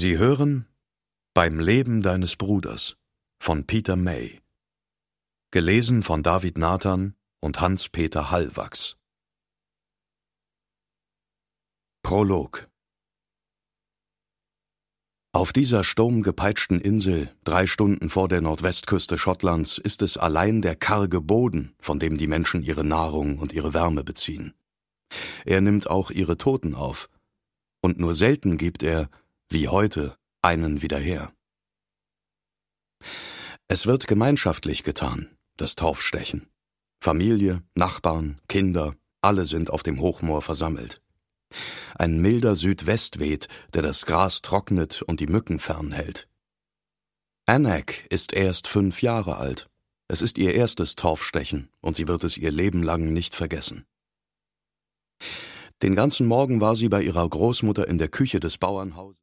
Sie hören »Beim Leben deines Bruders« von Peter May. Gelesen von David Nathan und Hans-Peter Hallwachs. Prolog. Auf dieser sturmgepeitschten Insel, 3 Stunden vor der Nordwestküste Schottlands, ist es allein der karge Boden, von dem die Menschen ihre Nahrung und ihre Wärme beziehen. Er nimmt auch ihre Toten auf, und nur selten gibt er, wie heute, einen wieder her. Es wird gemeinschaftlich getan, das Taufstechen. Familie, Nachbarn, Kinder, alle sind auf dem Hochmoor versammelt. Ein milder Südwest weht, der das Gras trocknet und die Mücken fernhält. Anak ist erst 5 Jahre alt. Es ist ihr erstes Taufstechen und sie wird es ihr Leben lang nicht vergessen. Den ganzen Morgen war sie bei ihrer Großmutter in der Küche des Bauernhauses.